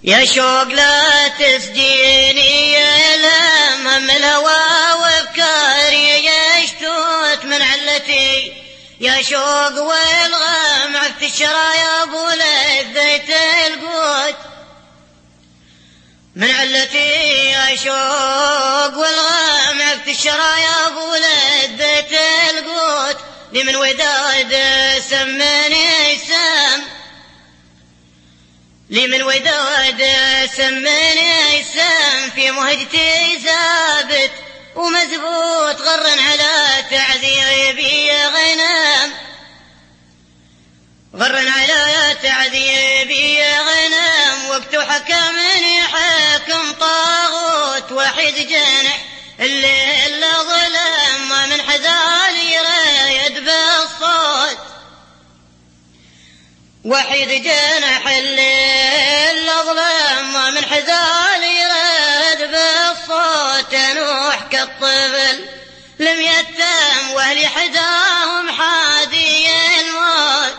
يا شوق لا تسجيني يا لام هم الهوى وافكاري يشتوت من علتي يا شوق والغم عفت الشرايب ولذة القوت من علتي يا شوق والغم عفت الشرايب ولذة القوت لي من وداد سمني سام لي من وداد سمني سام في مهجتي ثابت ومزبوط غرن على تعذيبي غنام غرن على تعذيبي غنام وقت حكمني حاكم طاغوت وحيد جنح الليل ظلام ما من حذالي رايد بالصوت وحيد جنح الليل ظلام ما من حذالي رايد بالصوت نوح كالطفل لم يتم واهلي حداهم حادي الموت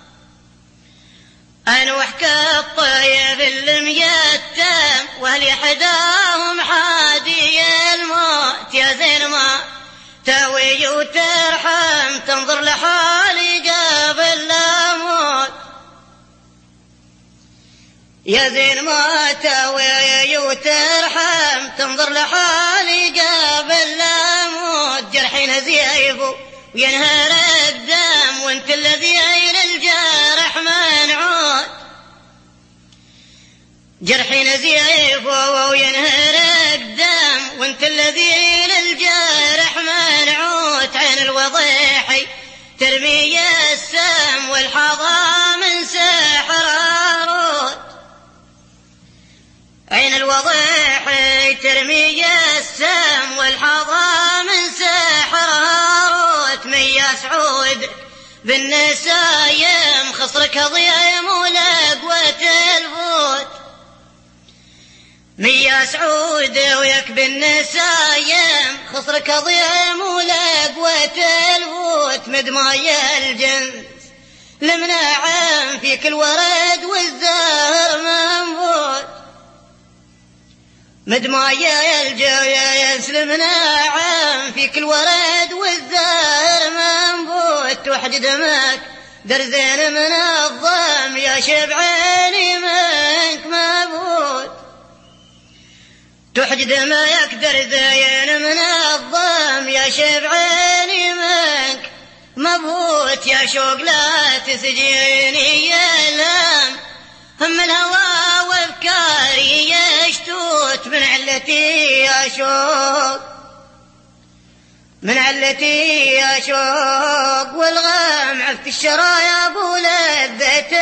أنوح كالطيب لم يتم واهلي حداهم حادي الموت يا زين ما تاوي وترحم تنظر لحالي قبل لا موت يا زين ما تاوي وترحم تنظر لحالي قبل لا موت جرحي نزيف وينهار الدم وانت الذي عين الجرح منعود جرحي نزيف وينهار الدم وانت الذي عين الجرح منعود عين الوضيحي ترمي السم والحظى من سحر عروض عين الوضيحي ترمي السم والحظى من سحر عروض من يا سعود بالنسايم خصرك ضيم ولقوة الفوت من يا سعود وياك بالنسايم خصرك ضيم ولقوة الفوت مدماي الجنس لمنعم فيك الورد والزهر منبوت مدماي الجنس لمنعم فيك الورد والزهر منبوت وحد دمك درزين من الضم يا شبعيني منك مبوت تحد دمك درزين من الضم يا شبعيني منك مبوت يا شوق لا تسجيني يا لام هم الهوى وافكاري يشتوت من علتي يا شوق من علتي يا شوق والغم عفت الشرايب ولذة